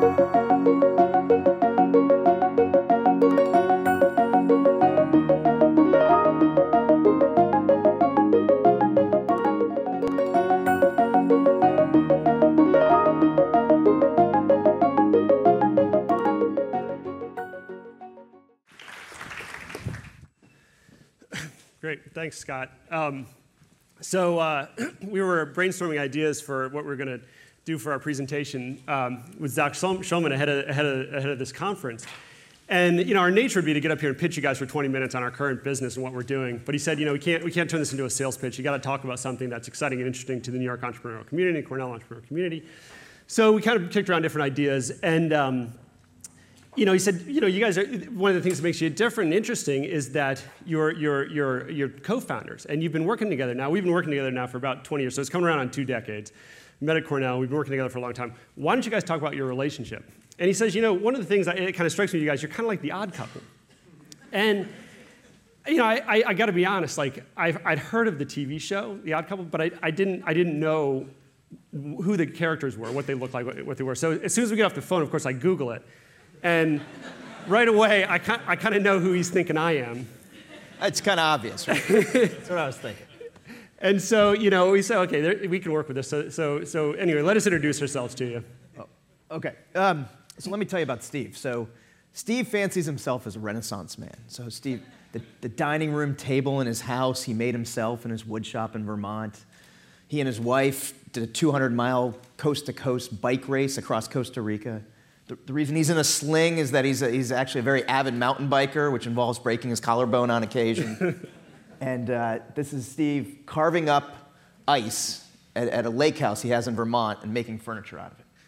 Great, thanks, Scott. So we were brainstorming ideas for what we're going to do for our presentation with Zach Shulman ahead of this conference. And our nature would be to get up here and pitch you guys for 20 minutes on our current business and what we're doing. But he said, we can't turn this into a sales pitch. You got to talk about something that's exciting and interesting to the New York entrepreneurial community, Cornell entrepreneurial community. So we kind of kicked around different ideas, and he said, you guys are, one of the things that makes you different and interesting is that you're co-founders, and you've been working together now. We've been working together now for about 20 years, so it's coming around on 2 decades. We met at Cornell. We've been working together for a long time. Why don't you guys talk about your relationship? And he says, one of the things that it kind of strikes me, you guys, you're kind of like the odd couple. And I got to be honest, like I'd heard of the TV show, The Odd Couple, but I didn't know who the characters were, what they looked like, what they were. So as soon as we get off the phone, of course, I Google it. And right away, I kind of know who he's thinking I am. It's kind of obvious, right? That's what I was thinking. And so, we said, okay, we can work with this. So anyway, let us introduce ourselves to you. Oh, okay. So let me tell you about Steve. So Steve fancies himself as a Renaissance man. So Steve, the dining room table in his house, he made himself in his wood shop in Vermont. He and his wife did a 200-mile coast-to-coast bike race across Costa Rica. The reason he's in a sling is that he's actually a very avid mountain biker, which involves breaking his collarbone on occasion. And this is Steve carving up ice at a lake house he has in Vermont and making furniture out of it.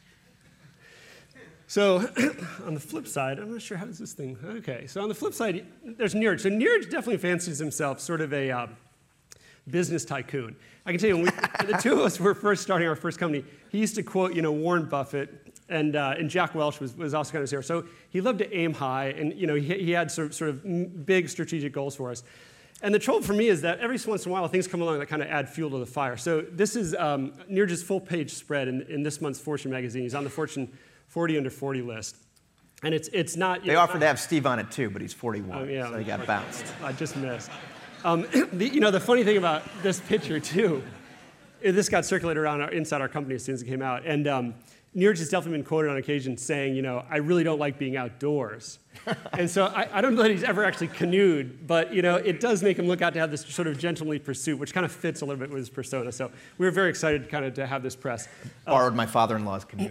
So on the flip side, I'm not sure how does this thing, okay. So on the flip side, there's Neeraj. So Neeraj definitely fancies himself sort of a business tycoon. I can tell you, when the two of us were first starting our first company, he used to quote, Warren Buffett, and Jack Welch was also kind of there. So he loved to aim high, and he had sort of big strategic goals for us. And the trouble for me is that every once in a while, things come along that kind of add fuel to the fire. So this is Neeraj's full-page spread in this month's Fortune magazine. He's on the Fortune 40 under 40 list. And it's not... They offered to have Steve on it too, but he's 41, so he got bounced. I just missed. The funny thing about this picture too, this got circulated around inside our company as soon as it came out. And Neeraj has definitely been quoted on occasion saying, I really don't like being outdoors. And so I don't know that he's ever actually canoed, but it does make him look out to have this sort of gentlemanly pursuit, which kind of fits a little bit with his persona. So we were very excited kind of to have this press. Borrowed my father-in-law's canoe.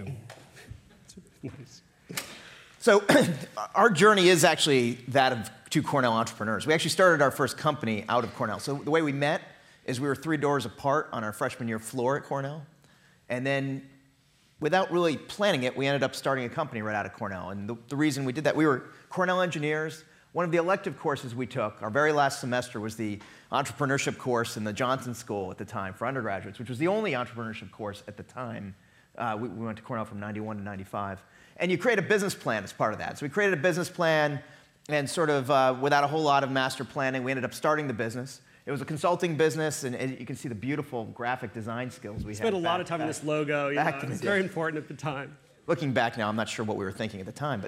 Nice. So our journey is actually that of 2 Cornell entrepreneurs. We actually started our first company out of Cornell. So the way we met is we were 3 doors apart on our freshman year floor at Cornell. And then without really planning it, we ended up starting a company right out of Cornell. And the reason we did that, we were Cornell engineers. One of the elective courses we took, our very last semester, was the entrepreneurship course in the Johnson School at the time for undergraduates, which was the only entrepreneurship course at the time. We went to Cornell from 91 to 95. And you create a business plan as part of that. So we created a business plan, and sort of without a whole lot of master planning, we ended up starting the business. It was a consulting business, and you can see the beautiful graphic design skills we had. Spent a lot of time in this logo. It's very important at the time. Looking back now, I'm not sure what we were thinking at the time.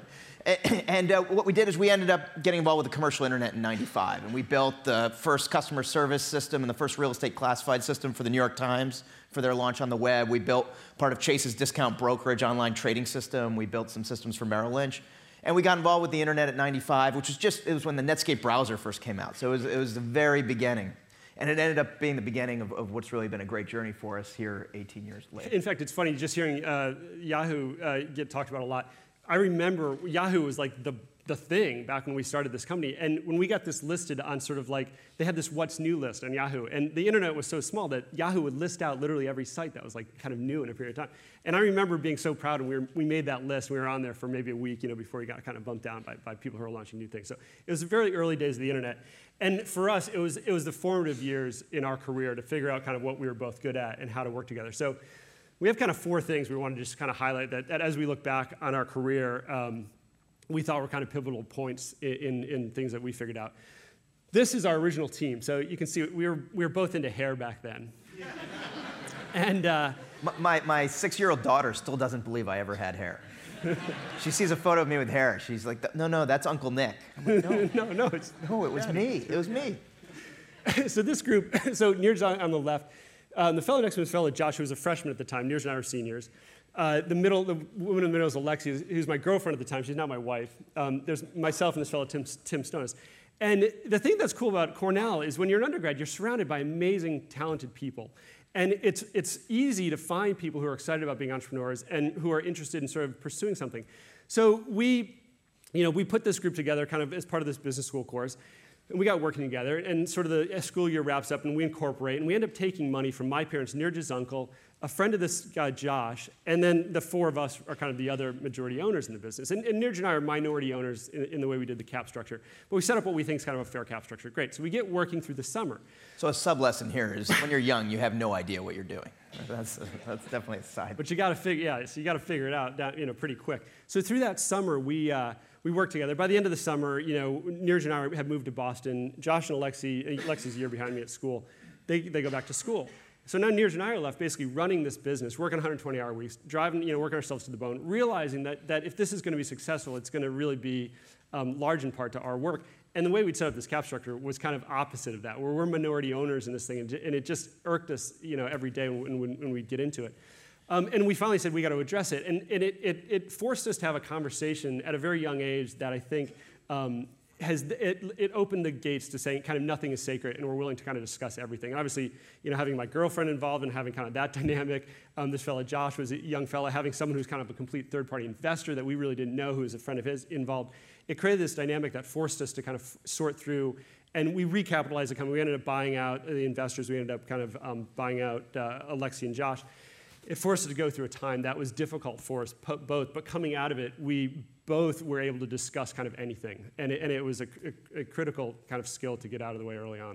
What we did is we ended up getting involved with the commercial internet in 95. And we built the first customer service system and the first real estate classified system for the New York Times for their launch on the web. We built part of Chase's discount brokerage online trading system. We built some systems for Merrill Lynch. And we got involved with the internet at 95, which was it was when the Netscape browser first came out. So it was the very beginning. And it ended up being the beginning of what's really been a great journey for us here 18 years later. In fact, it's funny just hearing Yahoo get talked about a lot. I remember Yahoo was like the thing back when we started this company. And when we got this listed on sort of like, they had this what's new list on Yahoo. And the internet was so small that Yahoo would list out literally every site that was like kind of new in a period of time. And I remember being so proud, and we made that list. We were on there for maybe a week, before we got kind of bumped down by people who were launching new things. So it was the very early days of the internet. And for us, it was the formative years in our career to figure out kind of what we were both good at and how to work together. So we have kind of 4 things we want to just kind of highlight that as we look back on our career, we thought were kind of pivotal points in things that we figured out. This is our original team. So you can see we were both into hair back then. And my 6-year-old daughter still doesn't believe I ever had hair. She sees a photo of me with hair. She's like, no, that's Uncle Nick. I'm like, no, No, it's no, it was me. It was me. so this group. So Neeraj on the left. The fellow next to him was a fellow Josh, who was a freshman at the time. Neeraj and I were seniors. The woman in the middle is Alexi, who's my girlfriend at the time. She's not my wife. There's myself and this fellow, Tim Stonis. And the thing that's cool about Cornell is when you're an undergrad, you're surrounded by amazing, talented people. And it's easy to find people who are excited about being entrepreneurs and who are interested in sort of pursuing something. So we put this group together kind of as part of this business school course. And we got working together, and sort of the school year wraps up, and we incorporate, and we end up taking money from my parents, Neeraj's uncle, a friend of this guy, Josh, and then the four of us are kind of the other majority owners in the business. And Neeraj and I are minority owners in the way we did the cap structure. But we set up what we think is kind of a fair cap structure. Great. So we get working through the summer. So a sub-lesson here is when you're young, you have no idea what you're doing. That's definitely a side. But you got to figure it out pretty quick. So through that summer, we worked together. By the end of the summer, Neeraj and I had moved to Boston. Josh and Alexi's a year behind me at school. They go back to school. So now Neeraj and I are left basically running this business, working 120-hour weeks, driving, working ourselves to the bone, realizing that if this is going to be successful, it's going to really be large in part to our work. And the way we'd set up this cap structure was kind of opposite of that, where we're minority owners in this thing, and it just irked us, every day when we'd get into it. And we finally said we got to address it, and it forced us to have a conversation at a very young age that I think it opened the gates to saying kind of nothing is sacred, and we're willing to kind of discuss everything. And obviously, having my girlfriend involved and having kind of that dynamic, this fellow Josh was a young fellow, having someone who's kind of a complete third-party investor that we really didn't know who was a friend of his involved. It created this dynamic that forced us to kind of sort through, and we recapitalized the company. We ended up buying out the investors. We ended up kind of buying out Alexi and Josh. It forced us to go through a time that was difficult for us both, but coming out of it, we both were able to discuss kind of anything, and it was a critical kind of skill to get out of the way early on.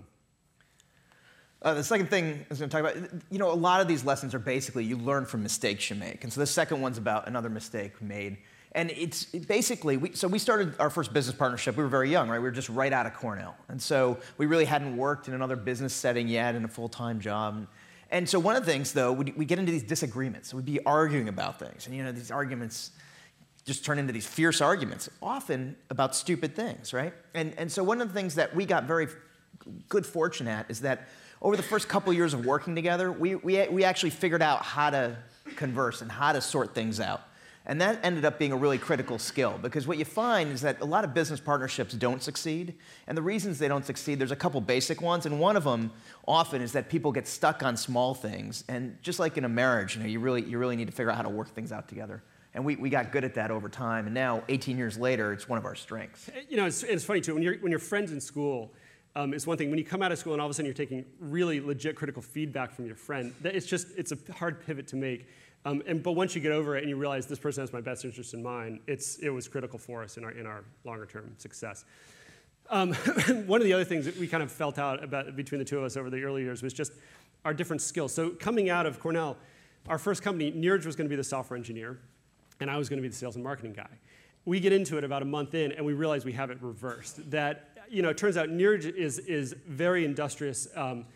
The second thing I was going to talk about, a lot of these lessons are basically you learn from mistakes you make, and so the second one's about another mistake made, and it's basically, we started our first business partnership, we were very young, right? We were just right out of Cornell, and so we really hadn't worked in another business setting yet in a full-time job. And so one of the things, though, we get into these disagreements. We'd be arguing about things. And, these arguments just turn into these fierce arguments, often about stupid things, right? And so one of the things that we got very good fortune at is that over the first couple years of working together, we actually figured out how to converse and how to sort things out. And that ended up being a really critical skill, because what you find is that a lot of business partnerships don't succeed. And the reasons they don't succeed, there's a couple basic ones. And one of them often is that people get stuck on small things. And just like in a marriage, you really need to figure out how to work things out together. And we got good at that over time. And now, 18 years later, it's one of our strengths. It's funny, too. When you're friends in school, it's one thing. When you come out of school and all of a sudden you're taking really legit critical feedback from your friend, it's a hard pivot to make. But once you get over it and you realize this person has my best interest in mind, it was critical for us in our longer-term success. One of the other things that we kind of felt out about between the two of us over the early years was just our different skills. So coming out of Cornell, our first company, Neeraj was going to be the software engineer, and I was going to be the sales and marketing guy. We get into it about a month in, and we realize we have it reversed. That it turns out Neeraj is very industrious.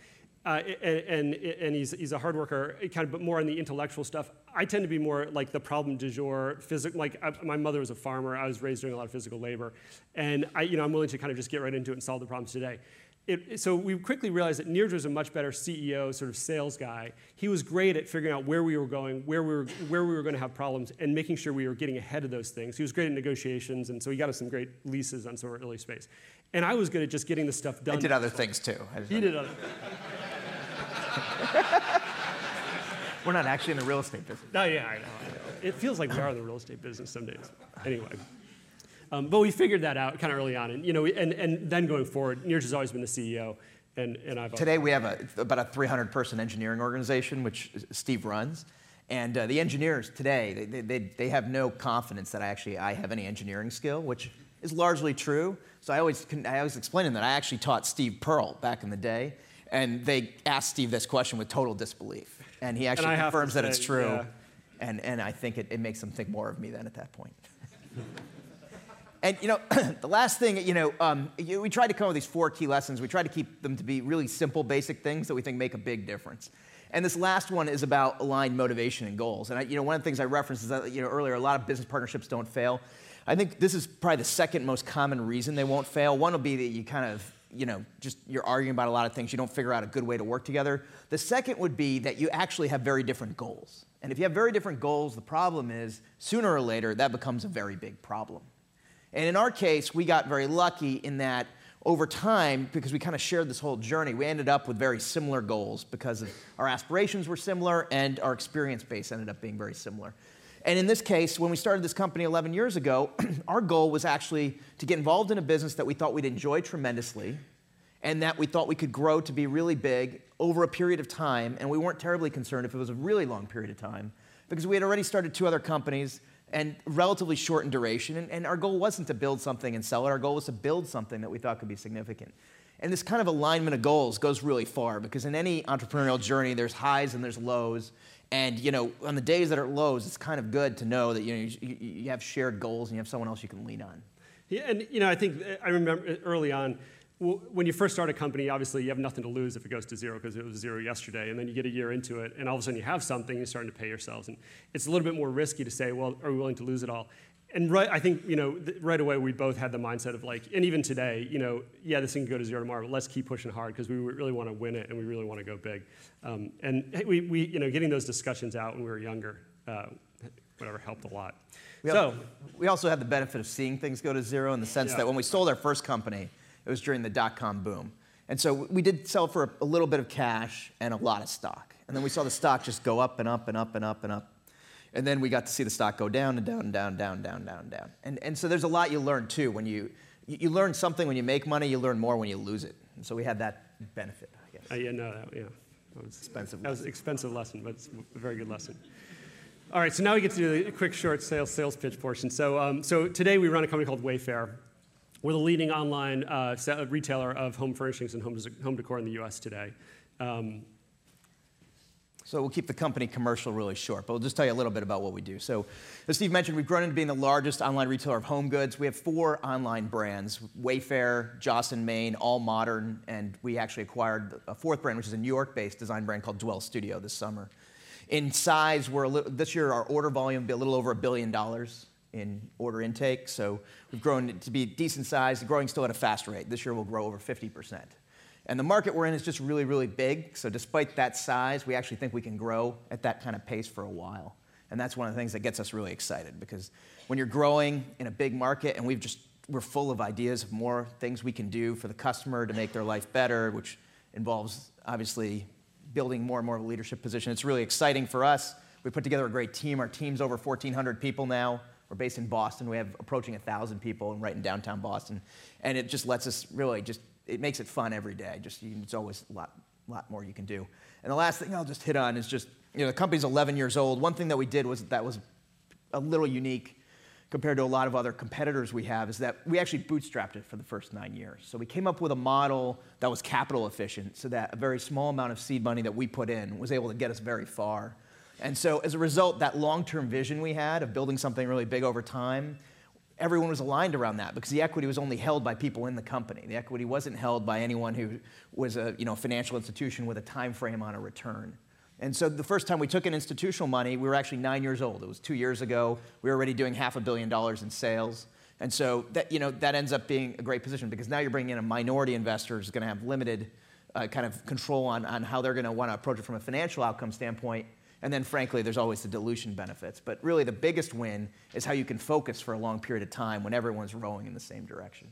And he's a hard worker, but more on the intellectual stuff. I tend to be more like the problem du jour, my mother was a farmer. I was raised doing a lot of physical labor, and I'm willing to kind of just get right into it and solve the problems today. So we quickly realized that Neeraj was a much better CEO, sort of sales guy. He was great at figuring out where we were going, where we were going to have problems, and making sure we were getting ahead of those things. He was great at negotiations, and so he got us some great leases on some of our early space. And I was good at just getting the stuff done. I did other things too. He did other. We're not actually in the real estate business. No, yeah, I know. It feels like we are in the real estate business some days. Anyway. But we figured that out kind of early on. And then going forward, Neeraj has always been the CEO. And I've Today we have about a 300-person engineering organization, which Steve runs. And the engineers today, they have no confidence that I have any engineering skill, which is largely true. So I always explain to them that I actually taught Steve Pearl back in the day. And they asked Steve this question with total disbelief. And he actually confirms that it's true. Yeah. And I think it makes them think more of me then at that point. And the last thing, we tried to come up with these 4 key lessons. We tried to keep them to be really simple, basic things that we think make a big difference. And this last one is about aligned motivation and goals. And one of the things I referenced is that earlier, a lot of business partnerships don't fail. I think this is probably the second most common reason they won't fail. One will be that you kind of, you're arguing about a lot of things. You don't figure out a good way to work together. The second would be that you actually have very different goals. And if you have very different goals, the problem is sooner or later that becomes a very big problem. And in our case, we got very lucky in that over time, because we kind of shared this whole journey, we ended up with very similar goals because our aspirations were similar and our experience base ended up being very similar. And in this case, when we started this company 11 years ago, our goal was actually to get involved in a business that we thought we'd enjoy tremendously and that we thought we could grow to be really big over a period of time. And we weren't terribly concerned if it was a really long period of time because we had already started 2 other companies and relatively short in duration. And our goal wasn't to build something and sell it. Our goal was to build something that we thought could be significant. And this kind of alignment of goals goes really far because in any entrepreneurial journey, there's highs and there's lows. And on the days that are lows, it's kind of good to know that you have shared goals and you have someone else you can lean on. Yeah, and I think I remember early on, when you first start a company, obviously you have nothing to lose if it goes to zero because it was zero yesterday, and then you get a year into it, and all of a sudden you have something, you're starting to pay yourselves, and it's a little bit more risky to say, well, are we willing to lose it all? And I think right away we both had the mindset of and even today, yeah, this thing can go to zero tomorrow, but let's keep pushing hard because we really want to win it and we really want to go big. And we getting those discussions out when we were younger, helped a lot. We also had the benefit of seeing things go to zero in the sense that when we sold our first company, it was during the dot-com boom. And so we did sell for a little bit of cash and a lot of stock. And then we saw the stock just go up and up and up and up and up. And then we got to see the stock go down and down and down, down, down, down, down. And so there's a lot you learn too. When you learn something when you make money, you learn more when you lose it. And so we had that benefit, I guess. That was expensive. That was an expensive lesson, but it's a very good lesson. All right, so now we get to do a quick, short sales pitch portion. So today we run a company called Wayfair. We're the leading online retailer of home furnishings and home decor in the U.S. today. So we'll keep the company commercial really short, but we'll just tell you a little bit about what we do. So as Steve mentioned, we've grown into being the largest online retailer of home goods. We have 4 online brands, Wayfair, Joss & Main, All Modern, and we actually acquired a 4th brand, which is a New York-based design brand called Dwell Studio this summer. In size, this year our order volume will be a little over $1 billion in order intake, so we've grown to be decent size, growing still at a fast rate. This year we'll grow over 50%. And the market we're in is just really, really big. So despite that size, we actually think we can grow at that kind of pace for a while. And that's one of the things that gets us really excited because when you're growing in a big market and we're full of ideas of more things we can do for the customer to make their life better, which involves obviously building more and more of a leadership position. It's really exciting for us. We put together a great team. Our team's over 1,400 people now. We're based in Boston. We have approaching 1,000 people right in downtown Boston. And it just lets us really it makes it fun every day. It's always a lot more you can do. And the last thing I'll just hit on is the company's 11 years old. One thing that we did was a little unique compared to a lot of other competitors we have is that we actually bootstrapped it for the first 9 years. So we came up with a model that was capital efficient so that a very small amount of seed money that we put in was able to get us very far. And so as a result, that long-term vision we had of building something really big over time, everyone was aligned around that because the equity was only held by people in the company. The equity wasn't held by anyone who was a financial institution with a time frame on a return. And so the first time we took in institutional money, we were actually 9 years old. It was 2 years ago. We were already doing $500 million in sales. And so that ends up being a great position because now you're bringing in a minority investor who's going to have limited kind of control on how they're going to want to approach it from a financial outcome standpoint. And then, frankly, there's always the dilution benefits. But really, the biggest win is how you can focus for a long period of time when everyone's rowing in the same direction.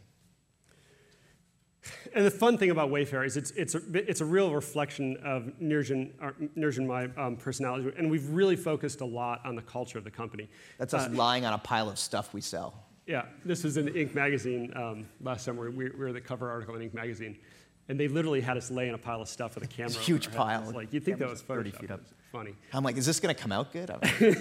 And the fun thing about Wayfair is it's a real reflection of Niraj and my personality. And we've really focused a lot on the culture of the company. That's us lying on a pile of stuff we sell. Yeah, this was in Inc. magazine last summer. We were the cover article in Inc. magazine. And they literally had us lay in a pile of stuff with a camera. It's a huge pile. You'd think that was 30 feet up. Funny. I'm like, is this going to come out good?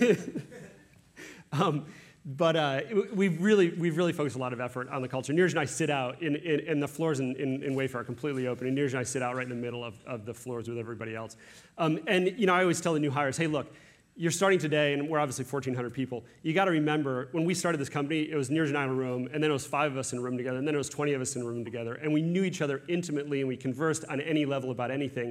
But we've really focused a lot of effort on the culture. Niraj and I sit out in the floors in Wayfair are completely open, and Niraj and I sit out right in the middle of the floors with everybody else. And I always tell the new hires, hey, look, you're starting today, and we're obviously 1,400 people. You got to remember, when we started this company, it was Niraj and I in a room, and then it was 5 of us in a room together, and then it was 20 of us in a room together, and we knew each other intimately, and we conversed on any level about anything.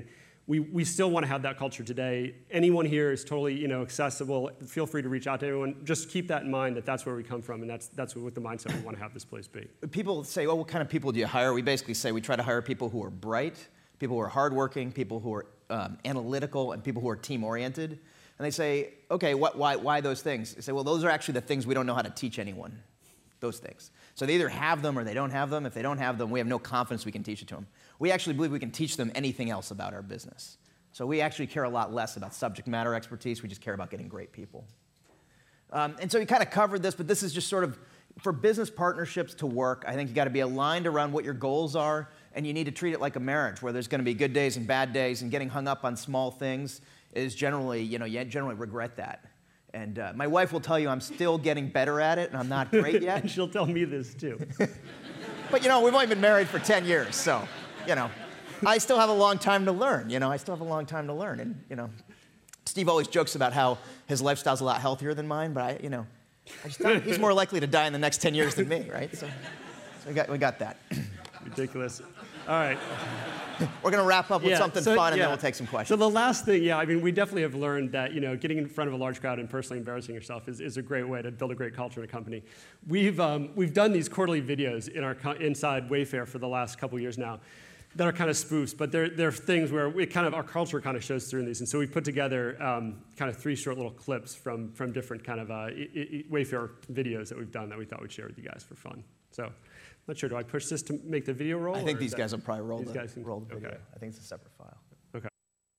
We still want to have that culture today. Anyone here is totally accessible. Feel free to reach out to everyone. Just keep that in mind that that's where we come from, and that's what the mindset we want to have this place be. People say, "Oh, what kind of people do you hire?" We basically say we try to hire people who are bright, people who are hardworking, people who are analytical, and people who are team-oriented. And they say, "Okay, why those things?" They say, "Well, those are actually the things we don't know how to teach anyone. Those things. So they either have them or they don't have them. If they don't have them, we have no confidence we can teach it to them. We actually believe we can teach them anything else about our business. So we actually care a lot less about subject matter expertise. We just care about getting great people. And so we kind of covered this, but this is just sort of, for business partnerships to work, I think you got to be aligned around what your goals are, and you need to treat it like a marriage, where there's going to be good days and bad days, and getting hung up on small things is generally, you generally regret that. And my wife will tell you I'm still getting better at it, and I'm not great yet. And she'll tell me this, too. But, we've only been married for 10 years, so, I still have a long time to learn, I still have a long time to learn. And, Steve always jokes about how his lifestyle's a lot healthier than mine, but I just thought he's more likely to die in the next 10 years than me, right? So we got that. Ridiculous. All right. We're going to wrap up with something fun, and then we'll take some questions. So the last thing, we definitely have learned that, getting in front of a large crowd and personally embarrassing yourself is a great way to build a great culture in a company. We've done these quarterly videos in our inside Wayfair for the last couple years now that are kind of spoofs, but they're things where our culture kind of shows through in these. And so we put together kind of 3 short little clips from different kind of Wayfair videos that we've done that we thought we'd share with you guys for fun. So. Not sure, do I push this to make the video roll? I think these guys will probably roll the video. Okay. I think it's a separate file. Okay.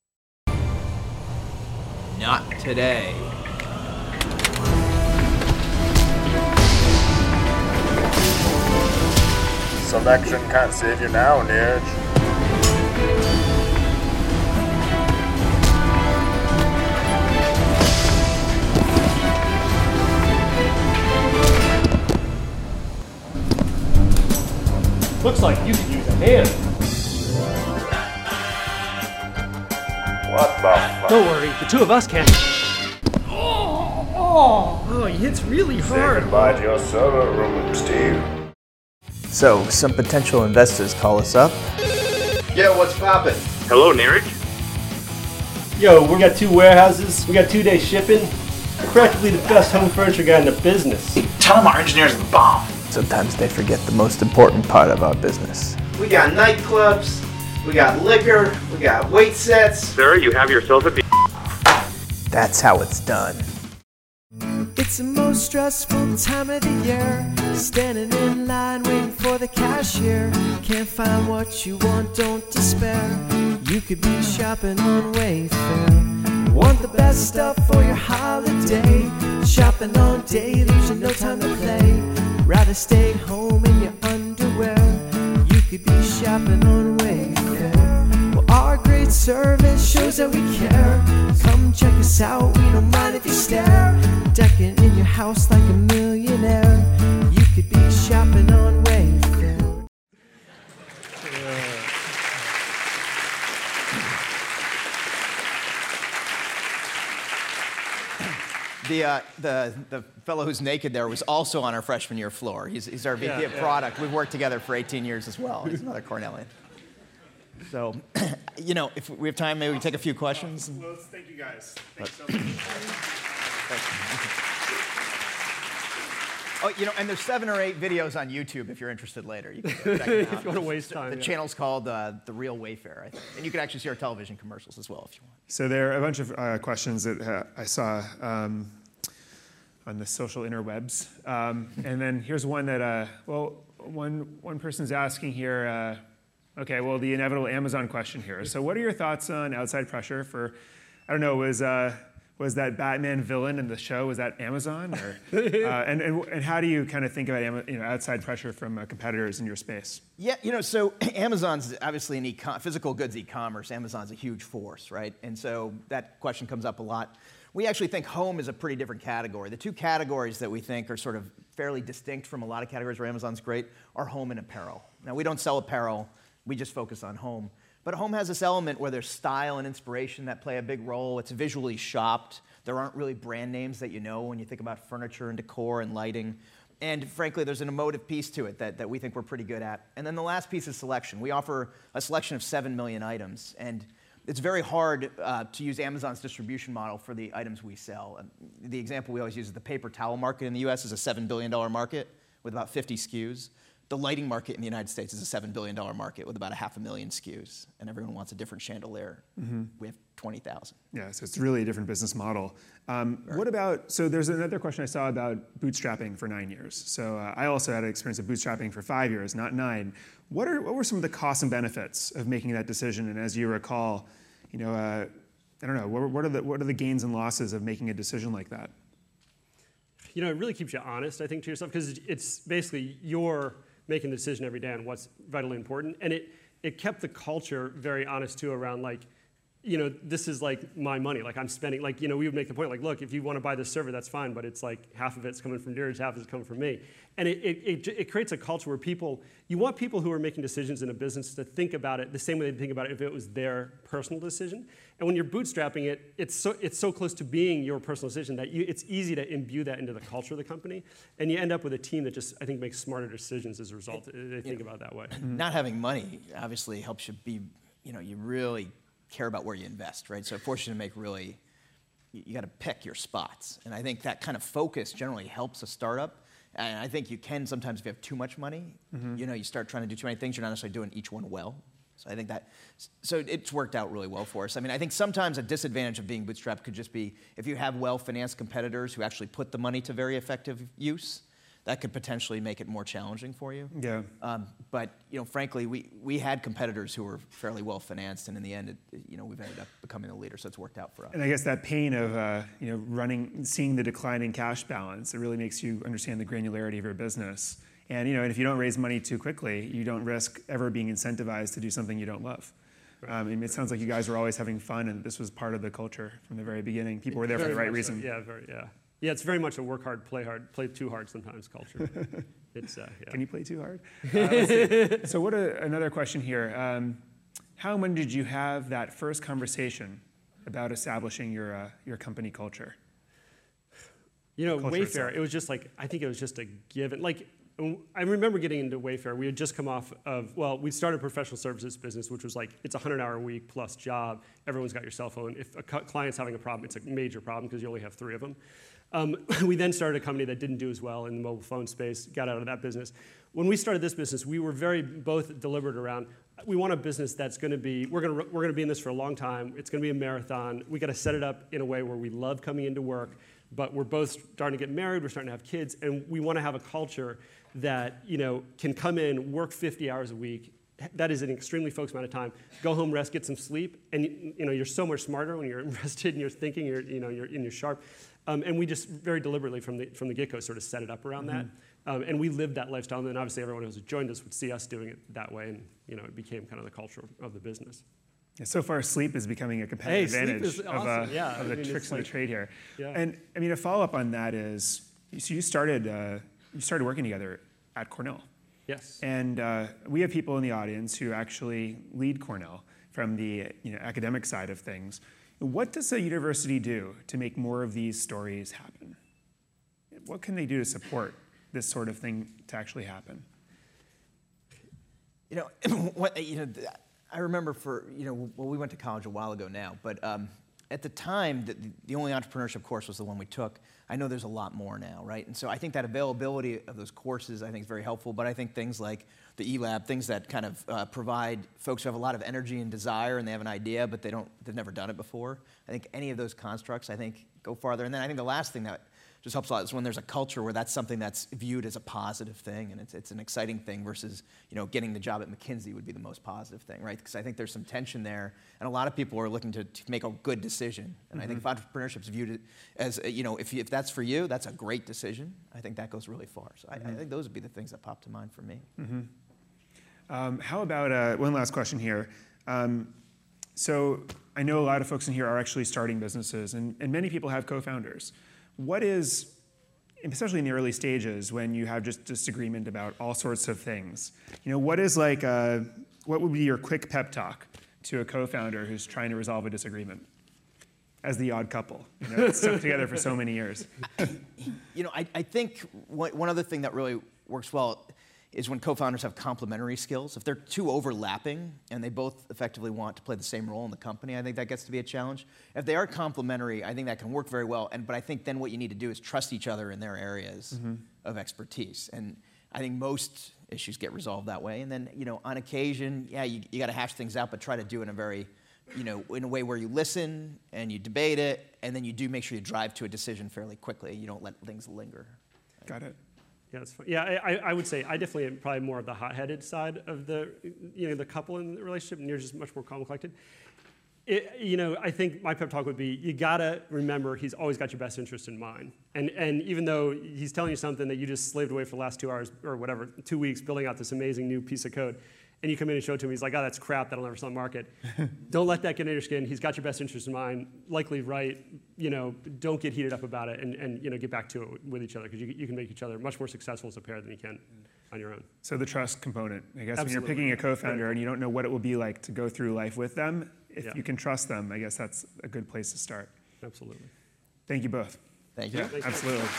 Not today. Selection can't save you now, Nirj. Looks like you could use a hand. What the fuck? Don't worry, the 2 of us can. Oh, he hits really Say hard. goodbye to your server room, Steve. So, some potential investors call us up. Yeah, what's poppin'? Hello, Nirj. Yo, we got 2 warehouses, we got 2-day shipping. We're practically the best home furniture guy in the business. Tell them our engineers are the bomb. Sometimes they forget the most important part of our business. We got nightclubs, we got liquor, we got weight sets. Sir, you have yourself a That's how it's done. It's the most stressful time of the year. Standing in line waiting for the cashier. Can't find what you want, don't despair. You could be shopping on Wayfair. Want the best stuff for your holiday. Shopping all day leaves you no time to play. Rather stay home in your underwear. You could be shopping on Wayfair. Well, our great service shows that we care. Come check us out, we don't mind if you stare. Decking in your house like a millionaire. You could be shopping on Wayfair. The fellow who's naked there was also on our freshman year floor. He's our VP of product. We've worked together for 18 years as well. He's another Cornellian. So, if we have time, maybe we take a few questions. Well, thank you guys. Thanks so much. Oh, and there's 7 or 8 videos on YouTube if you're interested later. You can check them out. If you want to waste time. The channel's called The Real Wayfair, I think. And you can actually see our television commercials as well if you want. So there are a bunch of questions that I saw on the social interwebs. And then here's one that, one person's asking here, okay, well, the inevitable Amazon question here. So what are your thoughts on outside pressure for, I don't know, was that Batman villain in the show, was that Amazon? Or, and how do you kind of think about outside pressure from competitors in your space? Yeah, so Amazon's obviously in physical goods e-commerce. Amazon's a huge force, right? And so that question comes up a lot. We actually think home is a pretty different category. The 2 categories that we think are sort of fairly distinct from a lot of categories where Amazon's great are home and apparel. Now, we don't sell apparel. We just focus on home. But home has this element where there's style and inspiration that play a big role. It's visually shopped. There aren't really brand names that you know when you think about furniture and decor and lighting. And frankly, there's an emotive piece to it that we think we're pretty good at. And then the last piece is selection. We offer a selection of 7 million items. And it's very hard to use Amazon's distribution model for the items we sell. And the example we always use is the paper towel market in the US is a $7 billion market with about 50 SKUs. The lighting market in the United States is a $7 billion market with about 500,000 SKUs, and everyone wants a different chandelier. We have 20,000. Yeah, so it's really a different business model. What about, so there's another question I saw about bootstrapping for 9 years. So I also had an experience of bootstrapping for 5 years, not 9. What were some of the costs and benefits of making that decision? And as you recall, I don't know, what are the gains and losses of making a decision like that? It really keeps you honest, I think, to yourself, because it's basically you're making the decision every day on what's vitally important. And it kept the culture very honest, too, around, like, this is like my money. Like, I'm spending, like, we would make the point, like, look, if you want to buy this server, that's fine, but it's like half of it's coming from Dheeraj, half of it's coming from me. And it creates a culture where you want people who are making decisions in a business to think about it the same way they think about it if it was their personal decision. And when you're bootstrapping it, it's so close to being your personal decision that it's easy to imbue that into the culture of the company. And you end up with a team that just, I think, makes smarter decisions as a result. They think about it that way. Not having money obviously helps you be, you really care about where you invest, right? So it forces you to make really, you got to pick your spots. And I think that kind of focus generally helps a startup. And I think you can sometimes, if you have too much money, you start trying to do too many things, you're not necessarily doing each one well. So I think so it's worked out really well for us. I mean, I think sometimes a disadvantage of being bootstrapped could just be if you have well-financed competitors who actually put the money to very effective use, that could potentially make it more challenging for you. Yeah. But frankly, we had competitors who were fairly well financed, and in the end, we've ended up becoming the leader, so it's worked out for us. And I guess that pain of seeing the declining cash balance, it really makes you understand the granularity of your business. And and if you don't raise money too quickly, you don't risk ever being incentivized to do something you don't love. Right. It sounds like you guys were always having fun, and this was part of the culture from the very beginning. People were there for the right reason. So. Yeah. Yeah, it's very much a work hard, play too hard sometimes culture. Can you play too hard? So another question here. How and when did you have that first conversation about establishing your company culture? Wayfair, itself. it was just like, I think it was just a given. Like, I remember getting into Wayfair. We had just come off of, we started a professional services business, which was like, it's a 100-hour-a-week plus job. Everyone's got your cell phone. If a client's having a problem, it's a major problem because you only have 3 of them. We then started a company that didn't do as well in the mobile phone space, got out of that business. When we started this business, we were very both deliberate around, we want a business that's going to be, we're going to be in this for a long time. It's going to be a marathon. We got to set it up in a way where we love coming into work, but we're both starting to get married, we're starting to have kids, and we want to have a culture that can come in, work 50 hours a week. That is an extremely focused amount of time. Go home, rest, get some sleep, and you're so much smarter when you're rested and you're thinking, you're sharp. And we just very deliberately from the get-go sort of set it up around that. And we lived that lifestyle, and then obviously everyone who joined us would see us doing it that way, and it became kind of the culture of the business. Yeah, so far, sleep is becoming a competitive advantage awesome. of the tricks of the trade here. Yeah. And a follow-up on that is, so you started working together at Cornell. Yes. And we have people in the audience who actually lead Cornell from the academic side of things. What does a university do to make more of these stories happen? What can they do to support this sort of thing to actually happen? I remember we went to college a while ago now, but at the time, the only entrepreneurship course was the one we took. I know there's a lot more now, right? And so I think that availability of those courses, I think, is very helpful. But I think things like the eLab, things that kind of provide folks who have a lot of energy and desire, and they have an idea, but they've never done it before. I think any of those constructs, I think, go farther. And then I think the last thing that just helps a lot is when there's a culture where that's something that's viewed as a positive thing, and it's an exciting thing versus getting the job at McKinsey would be the most positive thing, right? Because I think there's some tension there, and a lot of people are looking to make a good decision. And I think if entrepreneurship is viewed as if that's for you, that's a great decision. I think that goes really far. So I think those would be the things that pop to mind for me. How about one last question here? So I know a lot of folks in here are actually starting businesses, and many people have co-founders. What is, especially in the early stages when you have just disagreement about all sorts of things, what is what would be your quick pep talk to a co-founder who's trying to resolve a disagreement? As the odd couple, it's stuck together for so many years. I think one other thing that really works well is when co-founders have complementary skills. If they're too overlapping and they both effectively want to play the same role in the company, I think that gets to be a challenge. If they are complementary, I think that can work very well. But I think then what you need to do is trust each other in their areas of expertise. And I think most issues get resolved that way. And then, on occasion, you got to hash things out, but try to do it in a very, in a way where you listen and you debate it, and then you do make sure you drive to a decision fairly quickly. You don't let things linger. Got it. Yeah, that's fine. Yeah, I would say I definitely am probably more of the hot-headed side of the couple in the relationship, and you're just much more calm and collected. I think my pep talk would be, you gotta remember he's always got your best interest in mind. And even though he's telling you something that you just slaved away for the last 2 hours or whatever, 2 weeks building out this amazing new piece of code, and you come in and show it to him, he's like, oh, that's crap, that'll never sell on the market. Don't let that get under your skin. He's got your best interest in mind, likely right. Don't get heated up about it, and get back to it with each other, because you can make each other much more successful as a pair than you can on your own. So the trust component, I guess. Absolutely. When you're picking a co-founder and you don't know what it will be like to go through life with them, if you can trust them, I guess that's a good place to start. Absolutely. Thank you both. Thank you. Yeah, absolutely.